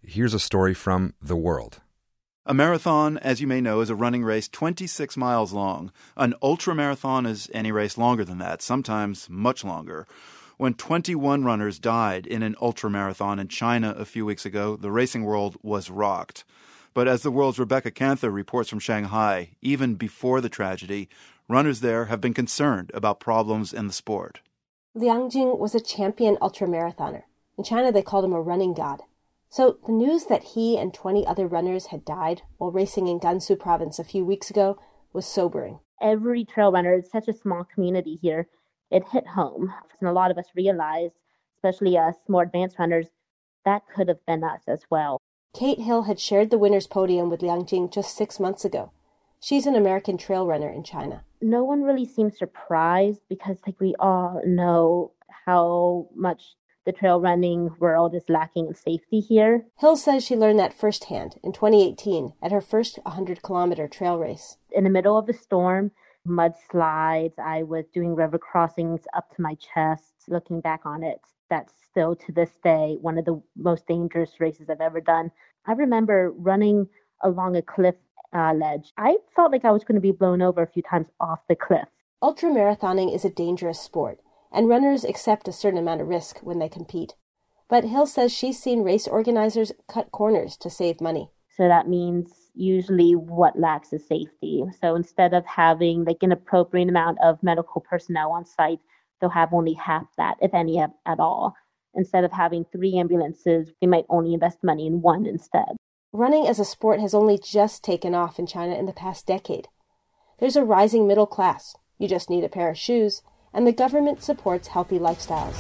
here's a story from The World. A marathon, as you may know, is a running race 26 miles long. An ultramarathon is any race longer than that, sometimes much longer. When 21 runners died in an ultramarathon in China a few weeks ago, the racing world was rocked. But as The World's Rebecca Canther reports from Shanghai, even before the tragedy, runners there have been concerned about problems in the sport. Liang Jing was a champion ultramarathoner. In China, they called him a running god. So the news that he and 20 other runners had died while racing in Gansu province a few weeks ago was sobering. Every trail runner, it's such a small community here, it hit home. And a lot of us realized, especially us more advanced runners, that could have been us as well. Kate Hill had shared the winner's podium with Liang Jing just 6 months ago. She's an American trail runner in China. No one really seemed surprised because we all know how much the trail running world is lacking in safety here. Hill says she learned that firsthand in 2018 at her first 100-kilometer trail race. In the middle of the storm, mudslides, I was doing river crossings up to my chest. Looking back on it, that's still to this day one of the most dangerous races I've ever done. I remember running along a cliff ledge. I felt like I was going to be blown over a few times off the cliff. Ultramarathoning is a dangerous sport, and runners accept a certain amount of risk when they compete. But Hill says she's seen race organizers cut corners to save money. So that means usually what lacks is safety. So instead of having an appropriate amount of medical personnel on site, they'll have only half that, if any at all. Instead of having 3 ambulances, they might only invest money in 1 instead. Running as a sport has only just taken off in China in the past decade. There's a rising middle class. You just need a pair of shoes, and the government supports healthy lifestyles.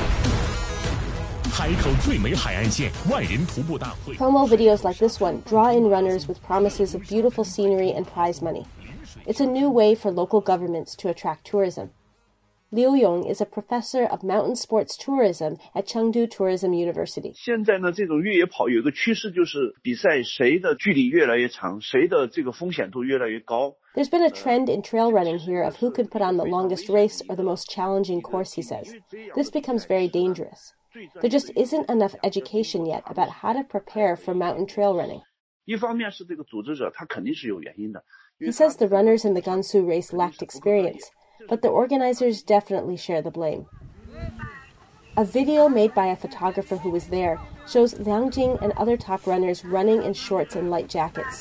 Promo videos like this one draw in runners with promises of beautiful scenery and prize money. It's a new way for local governments to attract tourism. Liu Yong is a professor of mountain sports tourism at Chengdu Tourism University. 现在呢，这种越野跑有一个趋势，就是比赛谁的距离越来越长，谁的这个风险度越来越高。 There's been a trend in trail running here of who can put on the longest race or the most challenging course, he says. This becomes very dangerous. There just isn't enough education yet about how to prepare for mountain trail running. 一方面是这个组织者他肯定是有原因的。 He says the runners in the Gansu race lacked experience, but the organizers definitely share the blame. A video made by a photographer who was there shows Liang Jing and other top runners running in shorts and light jackets.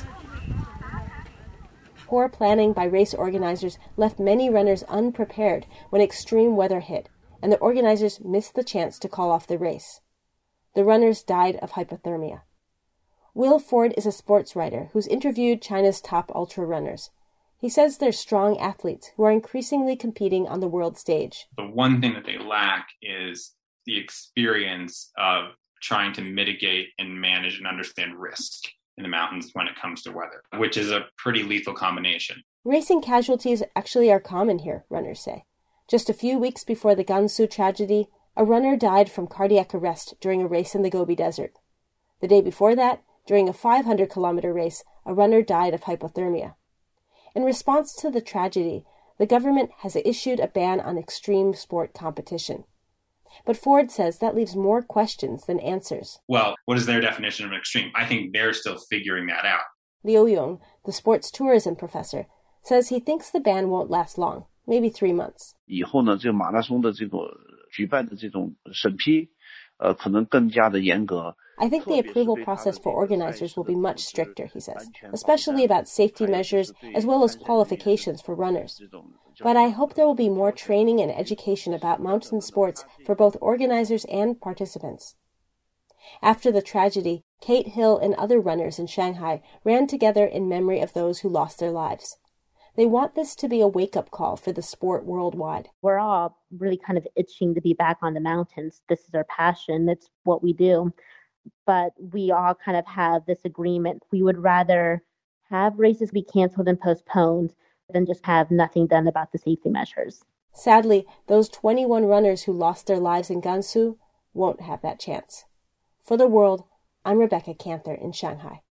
Poor planning by race organizers left many runners unprepared when extreme weather hit, and the organizers missed the chance to call off the race. The runners died of hypothermia. Will Ford is a sports writer who's interviewed China's top ultra runners. He says they're strong athletes who are increasingly competing on the world stage. The one thing that they lack is the experience of trying to mitigate and manage and understand risk in the mountains when it comes to weather, which is a pretty lethal combination. Racing casualties actually are common here, runners say. Just a few weeks before the Gansu tragedy, a runner died from cardiac arrest during a race in the Gobi Desert. The day before that, during a 500-kilometer race, a runner died of hypothermia. In response to the tragedy, the government has issued a ban on extreme sport competition. But Ford says that leaves more questions than answers. Well, what is their definition of extreme? I think they're still figuring that out. Liu Yong, the sports tourism professor, says he thinks the ban won't last long, maybe 3 months. 以后呢，这个马拉松的这个举办的这种审批，可能更加的严格。 I think the approval process for organizers will be much stricter, he says, especially about safety measures as well as qualifications for runners. But I hope there will be more training and education about mountain sports for both organizers and participants. After the tragedy, Kate Hill and other runners in Shanghai ran together in memory of those who lost their lives. They want this to be a wake-up call for the sport worldwide. We're all really kind of itching to be back on the mountains. This is our passion. That's what we do. But we all kind of have this agreement. We would rather have races be canceled and postponed than just have nothing done about the safety measures. Sadly, those 21 runners who lost their lives in Gansu won't have that chance. For The World, I'm Rebecca Canther in Shanghai.